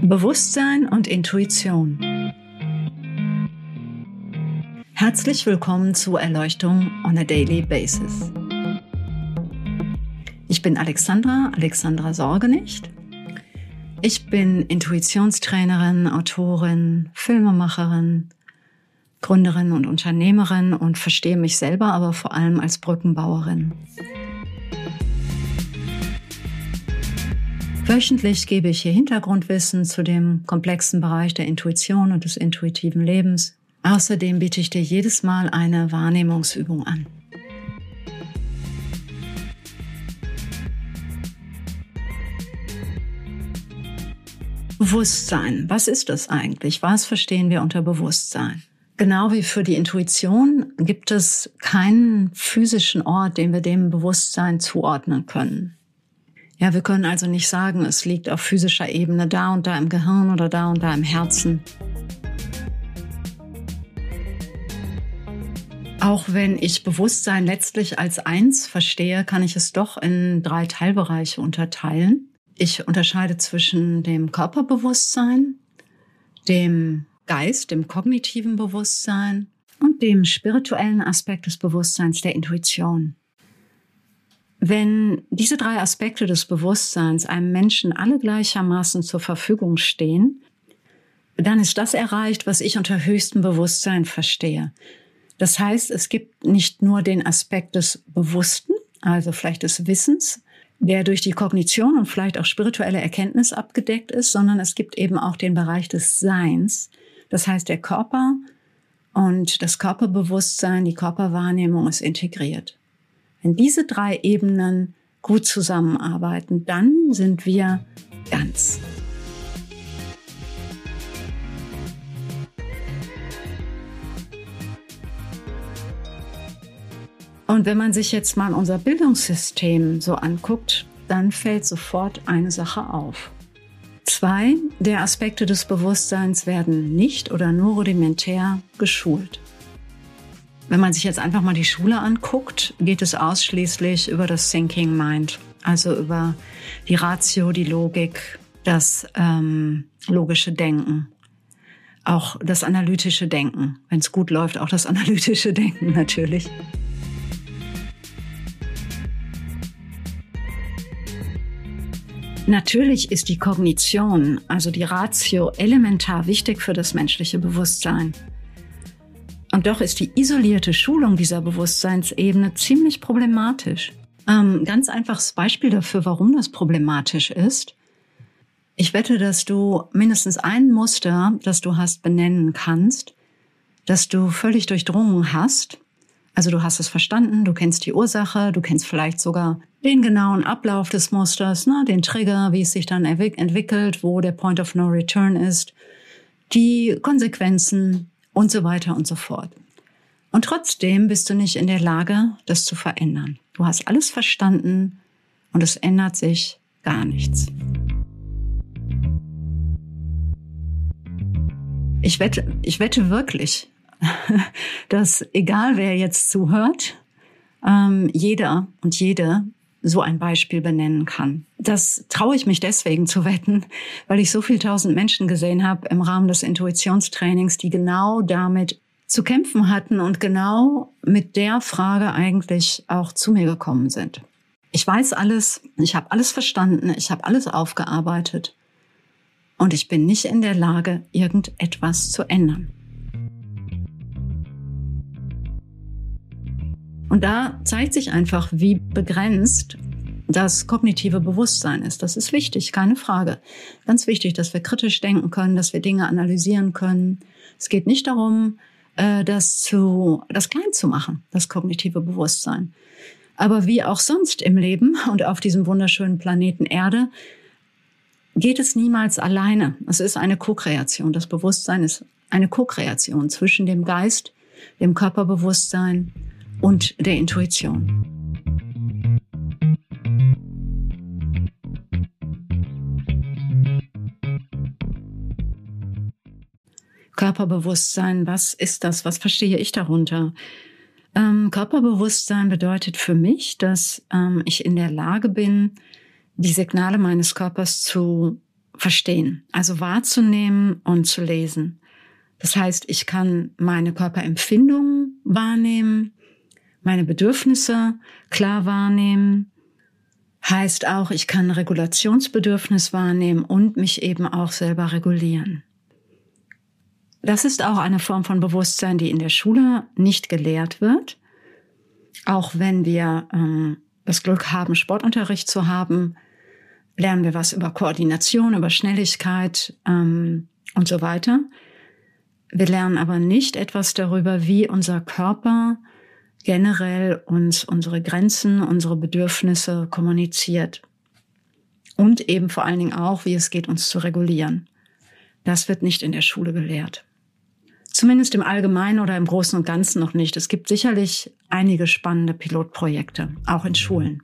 Bewusstsein und Intuition. Herzlich willkommen zu Erleuchtung on a Daily Basis. Ich bin Alexandra Sorgenicht. Ich bin Intuitionstrainerin, Autorin, Filmemacherin, Gründerin und Unternehmerin und verstehe mich selber aber vor allem als Brückenbauerin. Wöchentlich gebe ich hier Hintergrundwissen zu dem komplexen Bereich der Intuition und des intuitiven Lebens. Außerdem biete ich dir jedes Mal eine Wahrnehmungsübung an. Bewusstsein. Was ist das eigentlich? Was verstehen wir unter Bewusstsein? Genau wie für die Intuition gibt es keinen physischen Ort, den wir dem Bewusstsein zuordnen können. Ja, wir können also nicht sagen, es liegt auf physischer Ebene da und da im Gehirn oder da und da im Herzen. Auch wenn ich Bewusstsein letztlich als eins verstehe, kann ich es doch in 3 Teilbereiche unterteilen. Ich unterscheide zwischen dem Körperbewusstsein, dem Geist, dem kognitiven Bewusstsein und dem spirituellen Aspekt des Bewusstseins, der Intuition. Wenn diese 3 Aspekte des Bewusstseins einem Menschen alle gleichermaßen zur Verfügung stehen, dann ist das erreicht, was ich unter höchstem Bewusstsein verstehe. Das heißt, es gibt nicht nur den Aspekt des Bewussten, also vielleicht des Wissens, der durch die Kognition und vielleicht auch spirituelle Erkenntnis abgedeckt ist, sondern es gibt eben auch den Bereich des Seins. Das heißt, der Körper und das Körperbewusstsein, die Körperwahrnehmung ist integriert. Wenn diese 3 Ebenen gut zusammenarbeiten, dann sind wir ganz. Und wenn man sich jetzt mal unser Bildungssystem so anguckt, dann fällt sofort eine Sache auf. 2 der Aspekte des Bewusstseins werden nicht oder nur rudimentär geschult. Wenn man sich jetzt einfach mal die Schule anguckt, geht es ausschließlich über das Thinking Mind, also über die Ratio, die Logik, das logische Denken, auch das analytische Denken. Wenn es gut läuft, auch das analytische Denken natürlich. Natürlich ist die Kognition, also die Ratio, elementar wichtig für das menschliche Bewusstsein. Und doch ist die isolierte Schulung dieser Bewusstseinsebene ziemlich problematisch. Ganz einfaches Beispiel dafür, warum das problematisch ist. Ich wette, dass du mindestens ein Muster, das du hast, benennen kannst, das du völlig durchdrungen hast. Also du hast es verstanden, du kennst die Ursache, du kennst vielleicht sogar den genauen Ablauf des Musters, den Trigger, wie es sich dann entwickelt, wo der Point of No Return ist, die Konsequenzen und so weiter und so fort. Und trotzdem bist du nicht in der Lage, das zu verändern. Du hast alles verstanden und es ändert sich gar nichts. Ich wette wirklich, dass egal wer jetzt zuhört, jeder und jede so ein Beispiel benennen kann. Das traue ich mich deswegen zu wetten, weil ich so viele 1000 Menschen gesehen habe im Rahmen des Intuitionstrainings, die genau damit zu kämpfen hatten und genau mit der Frage eigentlich auch zu mir gekommen sind. Ich weiß alles, ich habe alles verstanden, ich habe alles aufgearbeitet und ich bin nicht in der Lage, irgendetwas zu ändern. Und da zeigt sich einfach, wie begrenzt das kognitive Bewusstsein ist. Das ist wichtig, keine Frage. Ganz wichtig, dass wir kritisch denken können, dass wir Dinge analysieren können. Es geht nicht darum, das klein zu machen, das kognitive Bewusstsein. Aber wie auch sonst im Leben und auf diesem wunderschönen Planeten Erde geht es niemals alleine. Es ist eine Co-Kreation. Das Bewusstsein ist eine Co-Kreation zwischen dem Geist, dem Körperbewusstsein und der Intuition. Körperbewusstsein, was ist das? Was verstehe ich darunter? Körperbewusstsein bedeutet für mich, dass ich in der Lage bin, die Signale meines Körpers zu verstehen, also wahrzunehmen und zu lesen. Das heißt, ich kann meine Körperempfindungen wahrnehmen, meine Bedürfnisse klar wahrnehmen. Heißt auch, ich kann Regulationsbedürfnis wahrnehmen und mich eben auch selber regulieren. Das ist auch eine Form von Bewusstsein, die in der Schule nicht gelehrt wird. Auch wenn wir das Glück haben, Sportunterricht zu haben, lernen wir was über Koordination, über Schnelligkeit und so weiter. Wir lernen aber nicht etwas darüber, wie unser Körper generell uns unsere Grenzen, unsere Bedürfnisse kommuniziert. Und eben vor allen Dingen auch, wie es geht, uns zu regulieren. Das wird nicht in der Schule gelehrt. Zumindest im Allgemeinen oder im Großen und Ganzen noch nicht. Es gibt sicherlich einige spannende Pilotprojekte, auch in Schulen.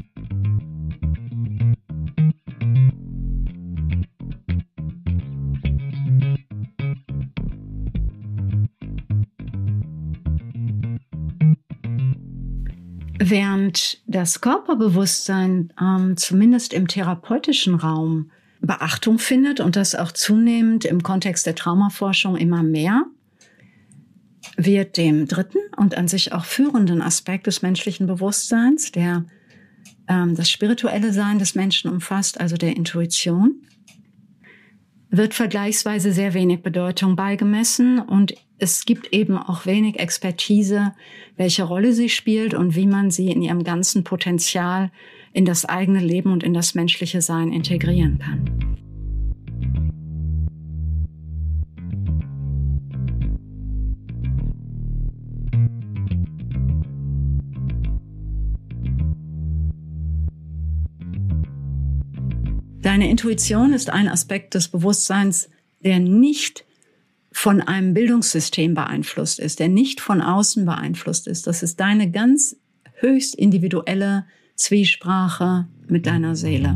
Während das Körperbewusstsein zumindest im therapeutischen Raum Beachtung findet und das auch zunehmend im Kontext der Traumaforschung immer mehr, wird dem dritten und an sich auch führenden Aspekt des menschlichen Bewusstseins, der das spirituelle Sein des Menschen umfasst, also der Intuition, wird vergleichsweise sehr wenig Bedeutung beigemessen und es gibt eben auch wenig Expertise, welche Rolle sie spielt und wie man sie in ihrem ganzen Potenzial in das eigene Leben und in das menschliche Sein integrieren kann. Deine Intuition ist ein Aspekt des Bewusstseins, der nicht von einem Bildungssystem beeinflusst ist, der nicht von außen beeinflusst ist. Das ist deine ganz höchst individuelle Zwiesprache mit deiner Seele.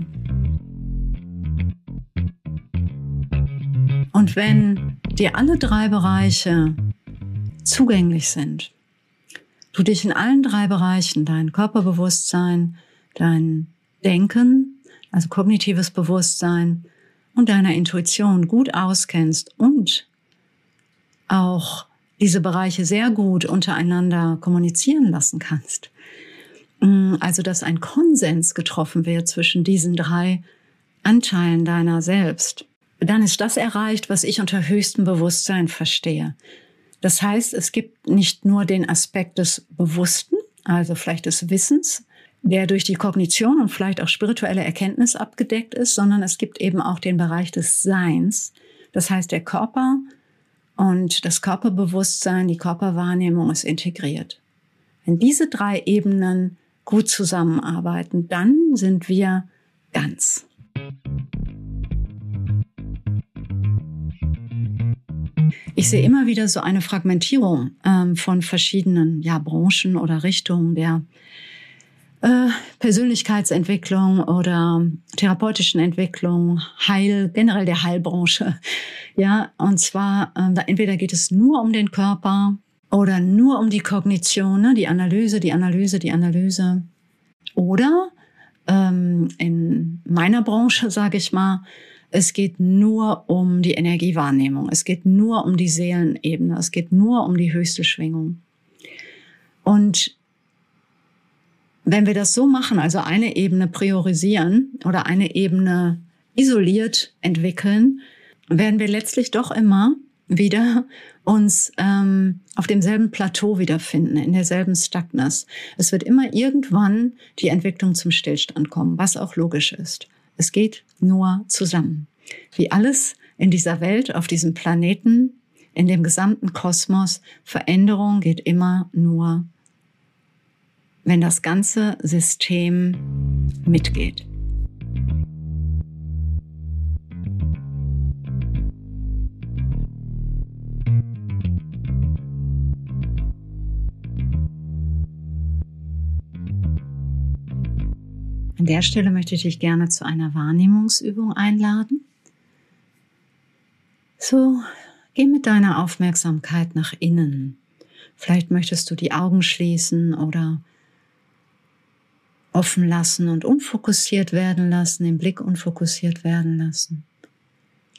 Und wenn dir alle drei Bereiche zugänglich sind, du dich in allen drei Bereichen, dein Körperbewusstsein, dein Denken, also kognitives Bewusstsein und deiner Intuition gut auskennst und auch diese Bereiche sehr gut untereinander kommunizieren lassen kannst. Also, dass ein Konsens getroffen wird zwischen diesen drei Anteilen deiner selbst. Dann ist das erreicht, was ich unter höchstem Bewusstsein verstehe. Das heißt, es gibt nicht nur den Aspekt des Bewussten, also vielleicht des Wissens, der durch die Kognition und vielleicht auch spirituelle Erkenntnis abgedeckt ist, sondern es gibt eben auch den Bereich des Seins. Das heißt, der Körper und das Körperbewusstsein, die Körperwahrnehmung ist integriert. Wenn diese drei Ebenen gut zusammenarbeiten, dann sind wir ganz. Ich sehe immer wieder so eine Fragmentierung von verschiedenen Branchen oder Richtungen der Persönlichkeitsentwicklung oder therapeutischen Entwicklung, generell der Heilbranche. Ja, und zwar, entweder geht es nur um den Körper oder nur um die Kognition, ne? die Analyse. Oder in meiner Branche, sage ich mal, es geht nur um die Energiewahrnehmung. Es geht nur um die Seelenebene. Es geht nur um die höchste Schwingung. Und wenn wir das so machen, also eine Ebene priorisieren oder eine Ebene isoliert entwickeln, werden wir letztlich doch immer wieder uns auf demselben Plateau wiederfinden, in derselben Stagness. Es wird immer irgendwann die Entwicklung zum Stillstand kommen, was auch logisch ist. Es geht nur zusammen. Wie alles in dieser Welt, auf diesem Planeten, in dem gesamten Kosmos, Veränderung geht immer nur, wenn das ganze System mitgeht. An der Stelle möchte ich dich gerne zu einer Wahrnehmungsübung einladen. So, geh mit deiner Aufmerksamkeit nach innen. Vielleicht möchtest du die Augen schließen oder offen lassen und unfokussiert werden lassen, den Blick unfokussiert werden lassen.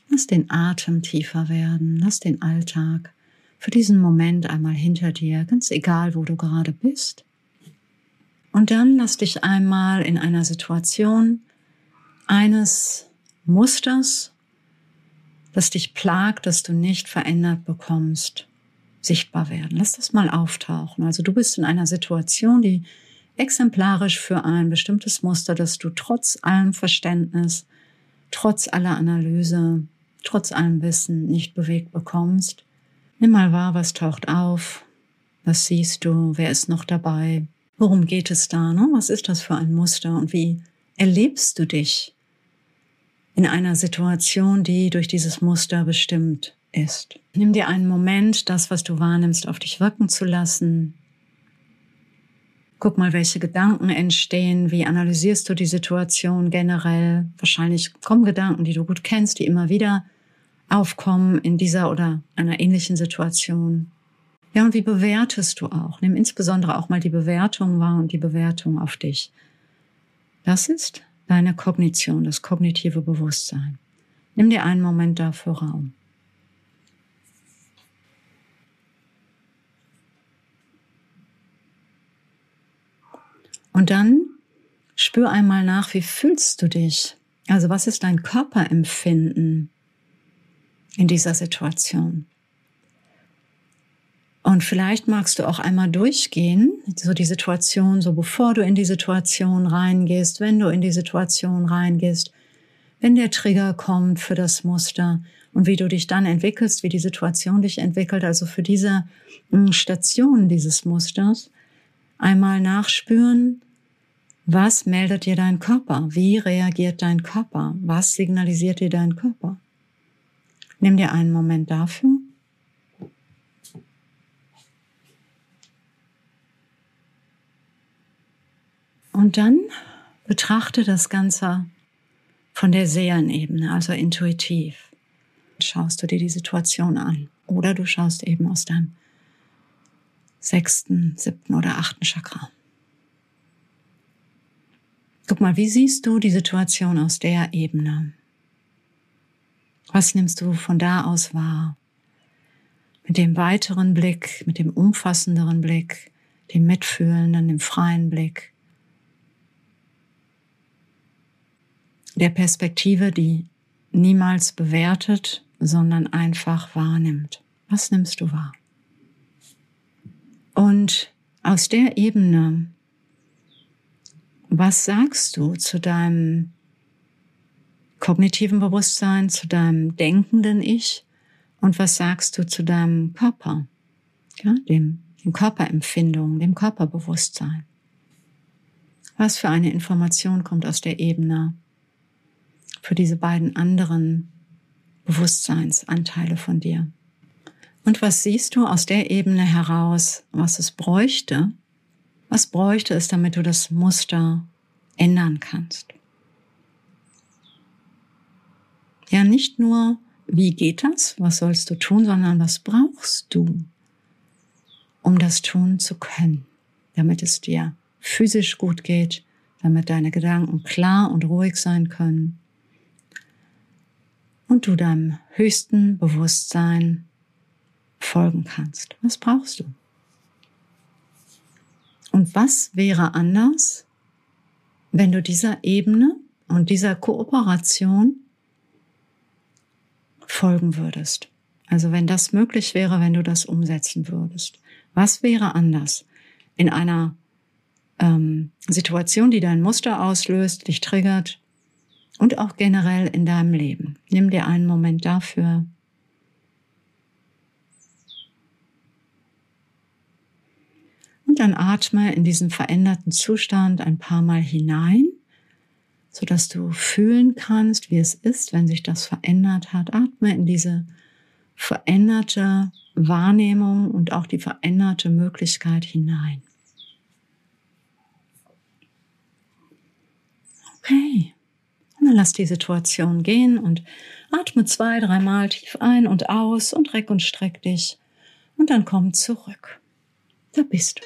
Lass den Atem tiefer werden, lass den Alltag für diesen Moment einmal hinter dir, ganz egal, wo du gerade bist. Und dann lass dich einmal in einer Situation eines Musters, das dich plagt, das du nicht verändert bekommst, sichtbar werden. Lass das mal auftauchen. Also du bist in einer Situation, die exemplarisch für ein bestimmtes Muster, das du trotz allem Verständnis, trotz aller Analyse, trotz allem Wissen nicht bewegt bekommst. Nimm mal wahr, was taucht auf, was siehst du, wer ist noch dabei, worum geht es da, ne? Was ist das für ein Muster und wie erlebst du dich in einer Situation, die durch dieses Muster bestimmt ist. Nimm dir einen Moment, das, was du wahrnimmst, auf dich wirken zu lassen. Guck mal, welche Gedanken entstehen, wie analysierst du die Situation generell. Wahrscheinlich kommen Gedanken, die du gut kennst, die immer wieder aufkommen in dieser oder einer ähnlichen Situation. Ja, und wie bewertest du auch? Nimm insbesondere auch mal die Bewertung wahr und die Bewertung auf dich. Das ist deine Kognition, das kognitive Bewusstsein. Nimm dir einen Moment dafür Raum. Und dann spür einmal nach, wie fühlst du dich? Also was ist dein Körperempfinden in dieser Situation? Und vielleicht magst du auch einmal durchgehen, so die Situation, so bevor du in die Situation reingehst, wenn du in die Situation reingehst, wenn der Trigger kommt für das Muster und wie du dich dann entwickelst, wie die Situation dich entwickelt, also für diese Station dieses Musters, einmal nachspüren, was meldet dir dein Körper? Wie reagiert dein Körper? Was signalisiert dir dein Körper? Nimm dir einen Moment dafür. Und dann betrachte das Ganze von der Seelenebene, also intuitiv. Schaust du dir die Situation an oder du schaust eben aus deinem 6., 7. oder 8. Chakra. Guck mal, wie siehst du die Situation aus der Ebene? Was nimmst du von da aus wahr? Mit dem weiteren Blick, mit dem umfassenderen Blick, dem mitfühlenden, dem freien Blick. Der Perspektive, die niemals bewertet, sondern einfach wahrnimmt. Was nimmst du wahr? Und aus der Ebene, was sagst du zu deinem kognitiven Bewusstsein, zu deinem denkenden Ich und was sagst du zu deinem Körper, ja, dem Körperempfindung, dem Körperbewusstsein? Was für eine Information kommt aus der Ebene für diese beiden anderen Bewusstseinsanteile von dir? Und was siehst du aus der Ebene heraus, was es bräuchte? Was bräuchte es, damit du das Muster ändern kannst? Ja, nicht nur, wie geht das, was sollst du tun, sondern was brauchst du, um das tun zu können, damit es dir physisch gut geht, damit deine Gedanken klar und ruhig sein können und du deinem höchsten Bewusstsein folgen kannst. Was brauchst du? Und was wäre anders, wenn du dieser Ebene und dieser Kooperation folgen würdest? Also wenn das möglich wäre, wenn du das umsetzen würdest. Was wäre anders in einer Situation, die dein Muster auslöst, dich triggert und auch generell in deinem Leben? Nimm dir einen Moment dafür. Und dann atme in diesen veränderten Zustand ein paar Mal hinein, sodass du fühlen kannst, wie es ist, wenn sich das verändert hat. Atme in diese veränderte Wahrnehmung und auch die veränderte Möglichkeit hinein. Okay, und dann lass die Situation gehen und atme 2, 3 Mal tief ein und aus und reck und streck dich und dann komm zurück. Da bist du.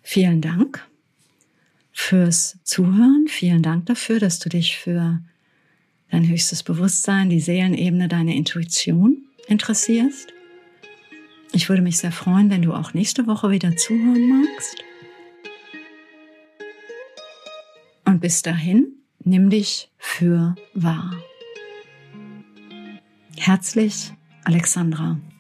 Vielen Dank fürs Zuhören. Vielen Dank dafür, dass du dich für dein höchstes Bewusstsein, die Seelenebene, deine Intuition interessierst. Ich würde mich sehr freuen, wenn du auch nächste Woche wieder zuhören magst. Und bis dahin, nimm dich für wahr. Herzlich, Alexandra.